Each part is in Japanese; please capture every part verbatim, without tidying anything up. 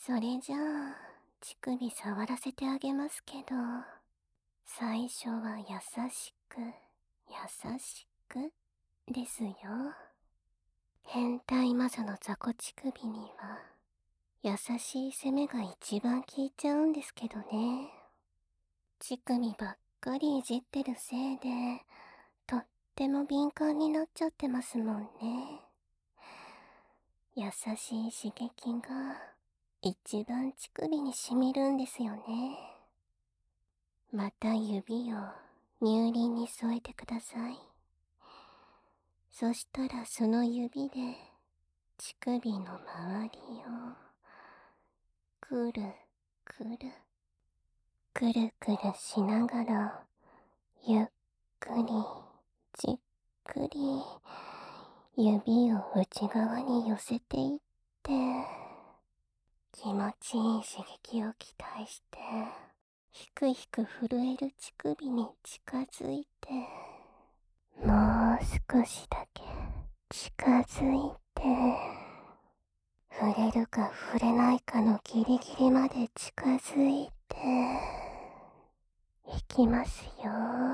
それじゃあ、乳首触らせてあげますけど、最初は優しく、優しく、ですよ。変態魔女の雑魚乳首には、優しい攻めが一番効いちゃうんですけどね。乳首ばっかりいじってるせいで、とっても敏感になっちゃってますもんね。優しい刺激が一番乳首にしみるんですよね。また指を乳輪に添えてください。そしたらその指で乳首の周りをくるくるくるくるしながらゆっくりじっくり指を内側に寄せていって気持ちいい刺激を期待してひくひく震える乳首に近づいてもう少しだけ近づいて触れるか触れないかのギリギリまで近づいていきますよ。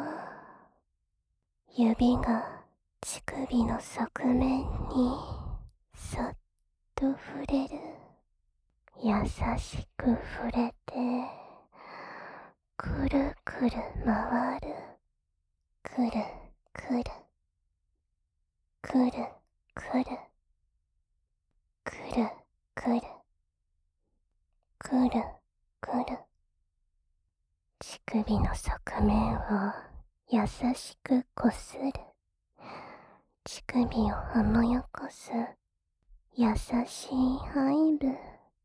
指が乳首の側面にそっと触れる。優しく触れてくるくる回る。くるくるくるくるくるくるくるくる乳首の側面を優しくこする。乳首を思い起こす優しいハイブ。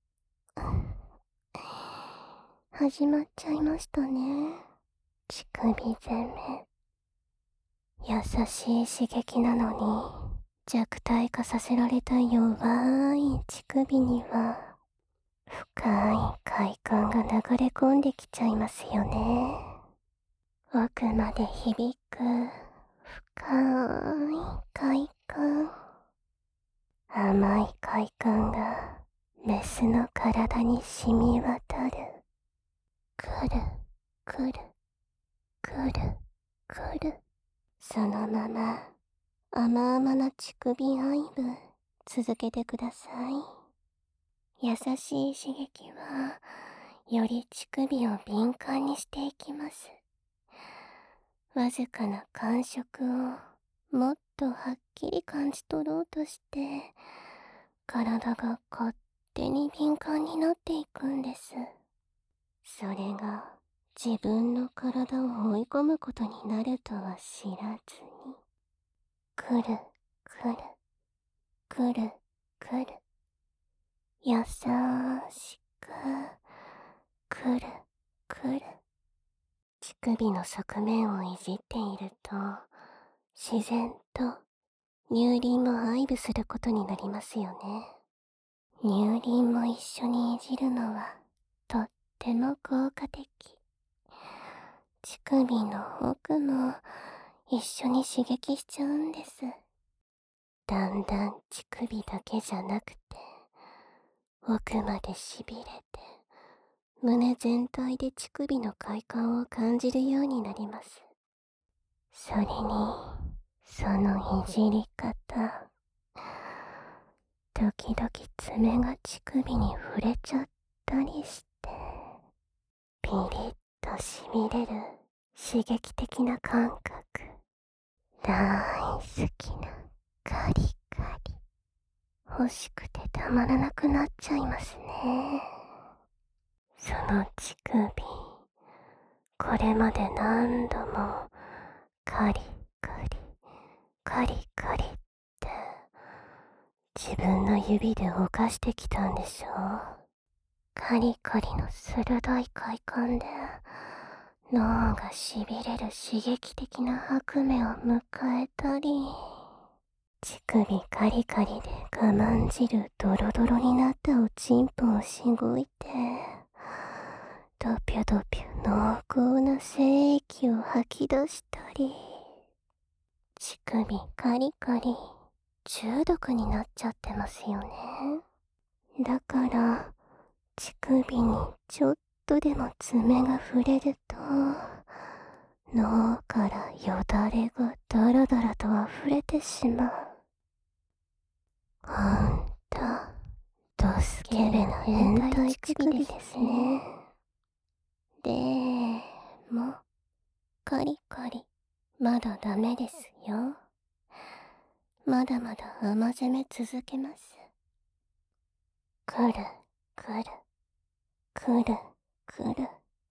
始まっちゃいましたね。乳首攻め。優しい刺激なのに弱体化させられた弱い乳首には深い快感が流れ込んできちゃいますよね。奥まで響く深い快感。甘い快感がメスの体に染み渡る。くるくるくるくる。そのまま甘々な乳首愛撫続けてください。優しい刺激はより乳首を敏感にしていきます。わずかな感触をもっとはっきり感じ取ろうとして体が勝手に敏感になっていくんです。それが自分の体を追い込むことになるとは知らずにくるくるくるくる優しくくるくる乳首の側面をいじっていると自然と乳輪も愛撫することになりますよね。乳輪も一緒にいじるのはとっても効果的。乳首の奥も一緒に刺激しちゃうんです。だんだん乳首だけじゃなくて奥までしびれて胸全体で乳首の快感を感じるようになります。それにそのいじり方、時々爪が乳首に触れちゃったりしてピリッとしびれる刺激的な感覚、大好きなカリカリ、欲しくてたまらなくなっちゃいますね。その乳首、これまで何度もカリカリカリカリって自分の指で犯してきたんでしょう。カリカリの鋭い快感で脳がしびれる刺激的な悪夢を迎えたり、乳首カリカリで我慢汁ドロドロになったおちんぽをしごいてドピョドピョ濃厚な精液を吐き出したり、乳首カリカリ中毒になっちゃってますよね。だから乳首にちょっとでも爪が触れると、脳からよだれがダラダラと溢れてしまう。あんた、ドスケベな変態乳首ですね。でも、カリカリ、まだダメですよ。まだまだ甘攻め続けます。くる、くる、くる、くる。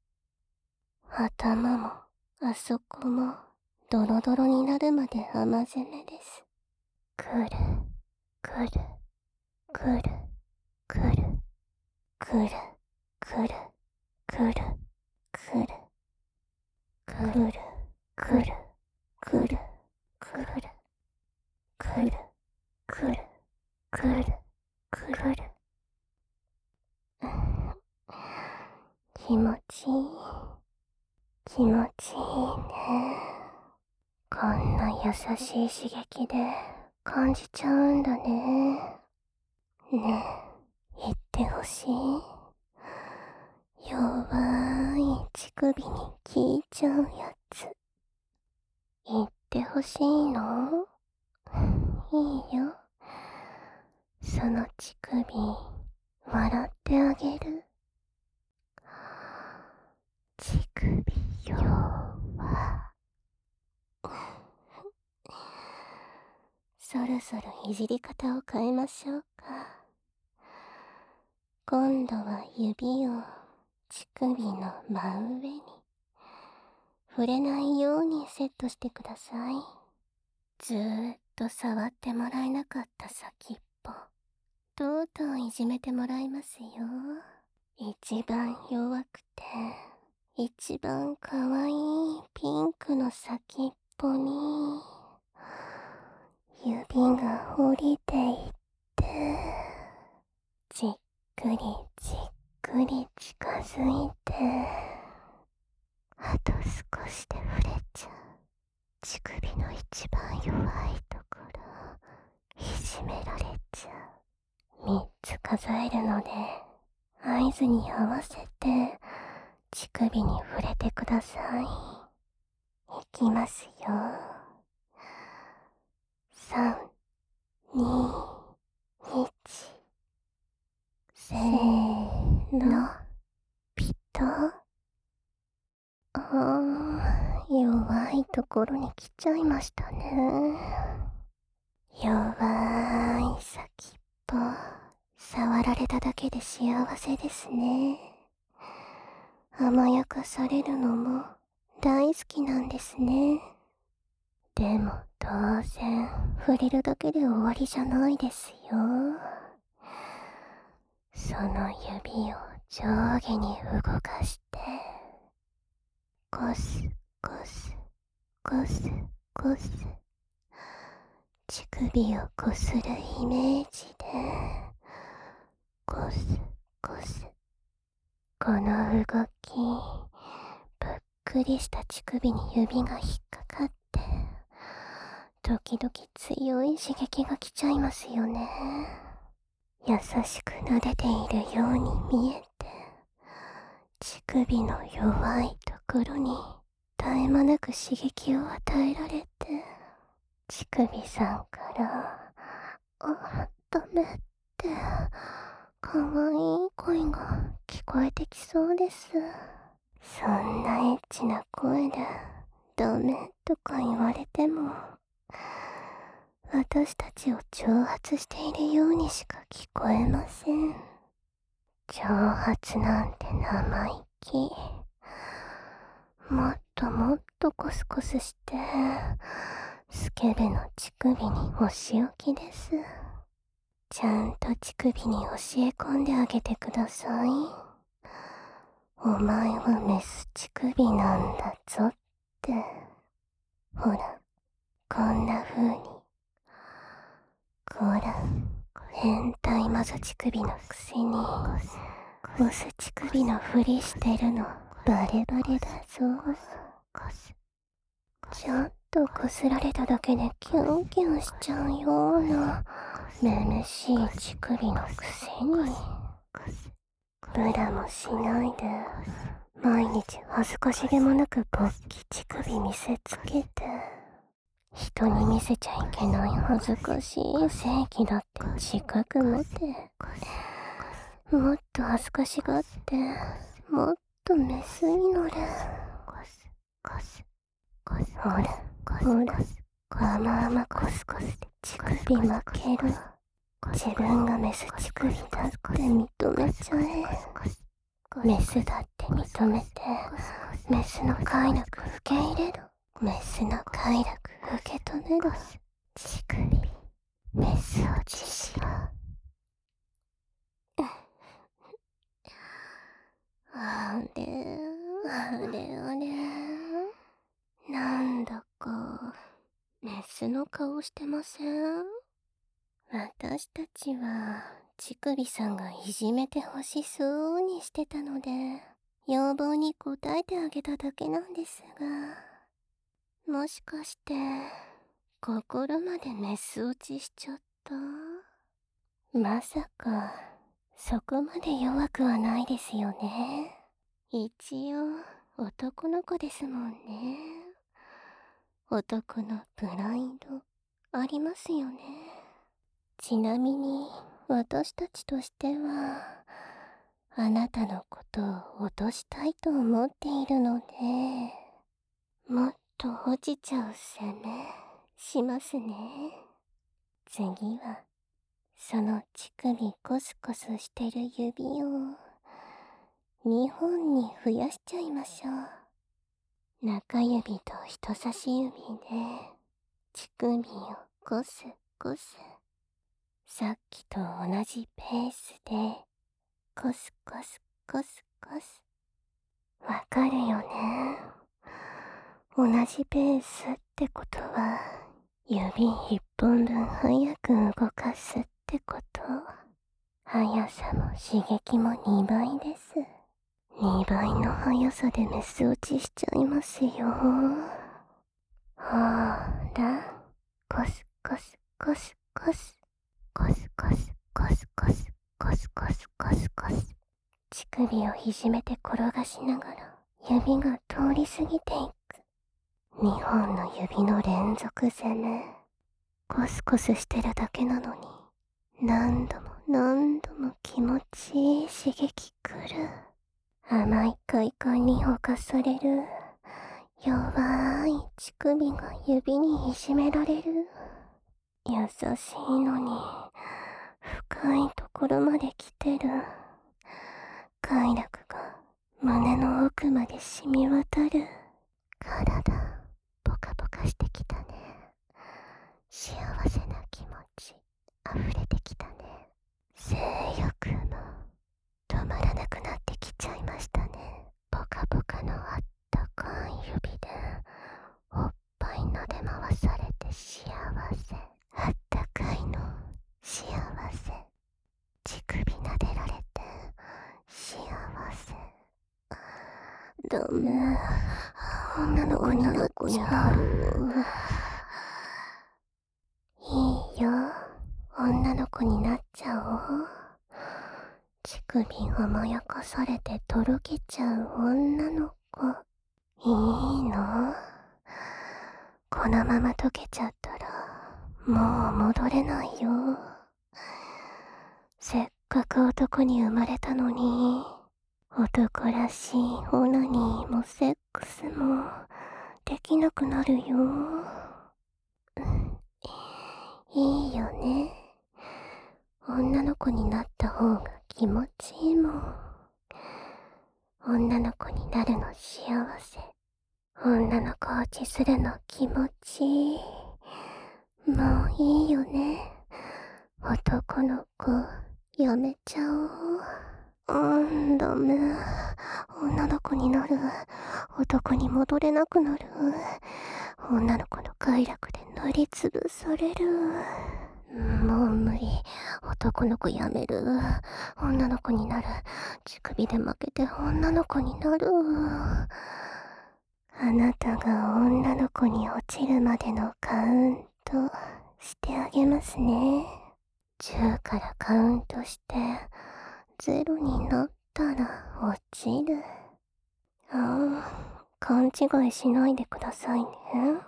頭も、あそこも、ドロドロになるまで甘攻めです。くる、くる、くる、くる、くる、くる、くる、くる、くる、くる、くる、くる、くる、くる、くる、くる、くる。気持ちいい。気持ちいいね。こんな優しい刺激で感じちゃうんだね。ねえ、言ってほしい。弱い乳首に効いちゃうやつ。言ってほしいの？いいよ。その乳首、笑ってあげる。乳首弱。そろそろいじり方を変えましょうか。今度は指を乳首の真上に触れないようにセットしてください。ずーっと触ってもらえなかった先っぽ、とうとういじめてもらいますよ。一番弱くて一番かわいいピンクの先っぽに指が降りていって、じっくりじっくり近づいて、あと少しで触れちゃう乳首の一番弱いところ、いじめられちゃう。みっつ数えるので、合図に合わせて乳首に触れてください。いきますよ。さん、に、いち。せーの、ピト。あー、弱いところに来ちゃいましたね。弱い先っぽ、触られただけで幸せですね。甘やかされるのも大好きなんですね。でも当然、触れるだけで終わりじゃないですよ。その指を上下に動かして、ゴスゴスゴスゴス、乳首をこするイメージでゴスゴス。この動き、ぷっくりした乳首に指が引っかかって、時々強い刺激が来ちゃいますよね。優しく撫でているように見えて、乳首の弱いところに絶え間なく刺激を与えられて、乳首さんから「あ、ダメ」ってかわいい声が聞こえてきそうです。そんなエッチな声でダメとか言われても、私たちを挑発しているようにしか聞こえません。挑発なんて生意気。もっともっとコスコスして、スケベの乳首にお仕置きです。ちゃんと乳首に教え込んであげてください。お前はメス乳首なんだぞって。ほら、こんな風に。こら、変態マゾ乳首のくせに、オス乳首のふりしてるのバレバレだぞ。ちょっとこすられただけでキュンキュンしちゃうようなめめしい乳首のくせに。 ブラもしないで毎日恥ずかしげもなく勃起乳首見せつけて、人に見せちゃいけない恥ずかしい正義だって自覚持って、もっと恥ずかしがってもっとメスに乗る。ほらほら、甘々コスコスで乳首負ける。自分がメス乳首だって認めちゃえ。メスだって認めて、メスの快楽受け入れろ。メスの快楽受け止めろ。乳首メスを自しろ。あれあれあれ、なんだかメスの顔してません？私たちは乳首さんがいじめてほしそうにしてたので要望に応えてあげただけなんですが、もしかして心までメス落ちしちゃった？まさかそこまで弱くはないですよね。一応男の子ですもんね。男のプライドありますよね。ちなみに私たちとしてはあなたのことを落としたいと思っているので、もっと落ちちゃう攻めしますね。次はその乳首コスコスしてる指をにほんに増やしちゃいましょう。中指と人差し指で乳首をコスコス、さっきと同じペースでコスコスコスコス。わかるよね。同じペースってことは指一本分早く動かすってこと。速さも刺激もにばいです。にばいの速さでメス落ちしちゃいますよ。ほーら、コスコスコスコスコスコスコスコスコスコスコスコス。乳首をいじめて転がしながら指が通り過ぎていく。にほんの指の連続攻め。コスコスしてるだけなのに何度も何度も気持ちいい刺激くる。甘い快感に侵される。弱い乳首が指にいじめられる。優しいのに深いところまで来てる。快楽が胸の奥まで染み渡る。体ポカポカしてきたね。幸せな気持ち溢れてきたね。性欲も止まらなくなってきちゃいましたね。ポカポカのあったかい指でおっぱい撫で回されて幸せ。あったかいの幸せ。乳首撫でられて幸せ。ダメ、女の子になっちゃう。いいよ、女の子になっちゃおう。乳首甘やかされてとろけちゃう女の子。いいの？このまま溶けちゃったらもう戻れないよ。せっかく男に生まれたのに、男らしいオナニーもセックスもできなくなるよ。いいよね。女の子になった方が気持ちいいもん。女の子になるの幸せ。女の子落ちするの気持ちいい。もういいよね。男の子やめちゃおう。うん、ダメ。女の子になる。男に戻れなくなる。女の子の快楽で塗りつぶされる。もう無理。男の子やめる。女の子になる。乳首で負けて女の子になる。あなたが女の子に落ちるまでのカウントしてあげますね。じゅうからカウントしてゼロになったら落ちる。ああ、勘違いしないでくださいね。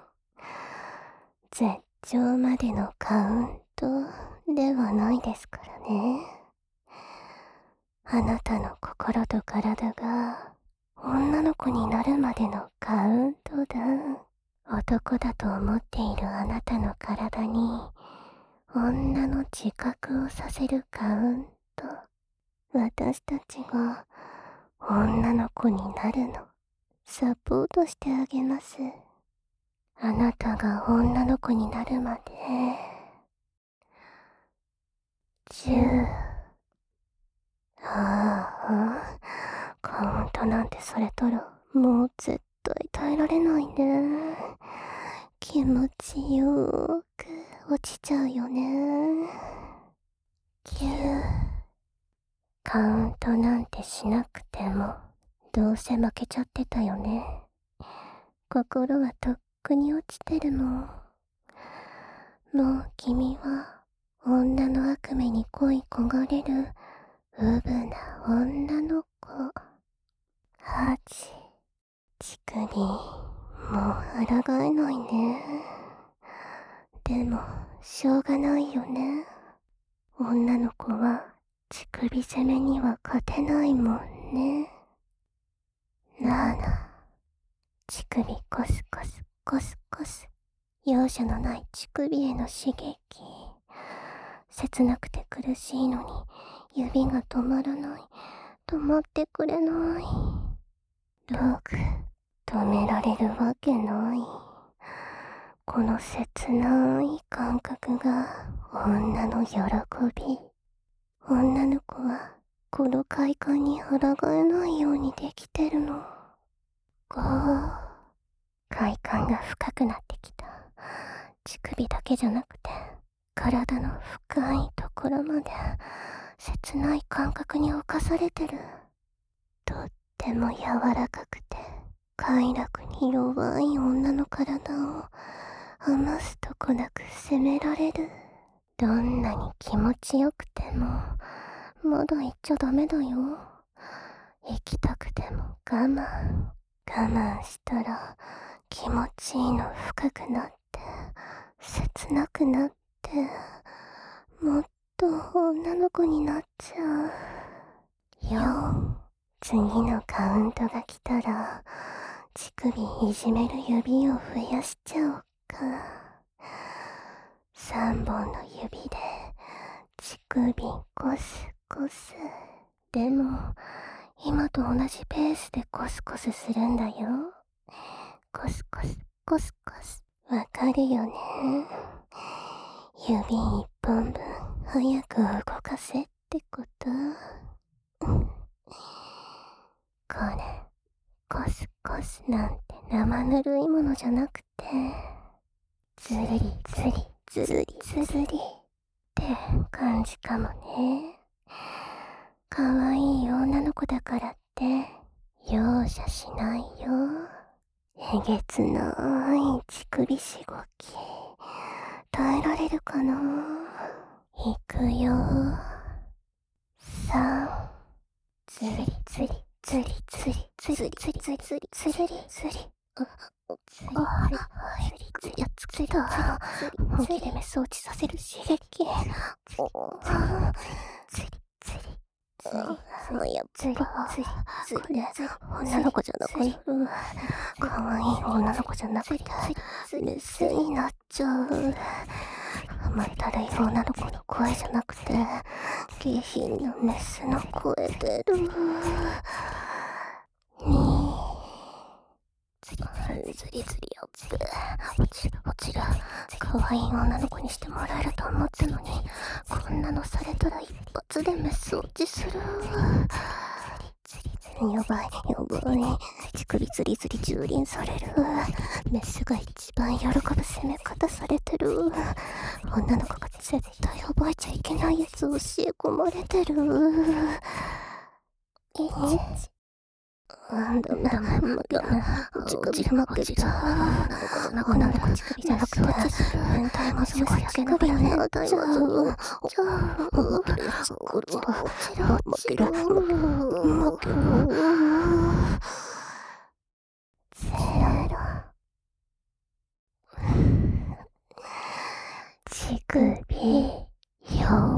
絶頂までのカウントではないですからね。あなたの心と体が女の子になるまでのカウントダウン。男だと思っているあなたの体に女の自覚をさせるカウント。私たちが女の子になるのサポートしてあげます。あなたが女の子になるまでじゅう。ああ、カウントなんてされたらもう絶対耐えられないね。気持ちよーく落ちちゃうよね。きゅう。カウントなんてしなくてもどうせ負けちゃってたよね。心はとっくに落ちてるもん。もう君は女の悪夢に恋焦がれるうぶな女の子。はち。乳首もう抗えないね。でもしょうがないよね。女の子は乳首攻めには勝てないもんね。なな。乳首コスコスコスコス。容赦のない乳首への刺激。切なくて苦しいのに指が止まらない。止まってくれない。ろく。止められるわけない。この切ない感覚が女の喜び。女の子はこの快感に抗えないようにできてるの。ご。快感が深くなってきた。乳首だけじゃなくて体の深いところまで切ない感覚に侵されてる。とっても柔らかくて快楽に弱い女の体を余すとこなく責められる。どんなに気持ちよくてもまだ行っちゃダメだよ。行きたくても我慢。我慢したら気持ちいいの深くなって切なくなってもっと女の子になっちゃう。よん。次のカウントが来たら乳首いじめる指を増やしちゃおうか。さんぼんの指で乳首コスコス。でも今と同じペースでコスコスするんだよ。コスコスコスコス。わかるよね。指一本分早く動かせってこと。これコスコスなんて生ぬるいものじゃなくてズリズリズリズリって感じかもね。かわいい女の子だからって容赦しないよ。えげつない乳首しごき耐えられるかな。いくよ。さん。ズリズリズリズリズリズリズリズリズリズリズリズリやっつけた。本気でメス落ちさせる刺激。ズリズリズリやっぱズリズリ女の子じゃなくてかわいい女の子じゃなくてメスになっちゃう。甘ったるい女の子の声じゃなくて下品なメスの声出る。にズリズリズリよって落ちる落ちる。かわいい女の子にしてもらえると思ったのにこんなのされたら一発でメス落ちする。やばいやばい。乳首ズリズリ蹂躙される。メスが一番喜ぶ攻め方されてる。女の子が絶対覚えちゃいけないやつ教え込まれてる。いち。ダメダメ負けた。乳首負けた。女の子乳首じゃなくて変態マズムシ乳首になっちゃう。じゃあ負けるやつ落ちろ落ちろ落ちろ負ゼロ。乳首、よ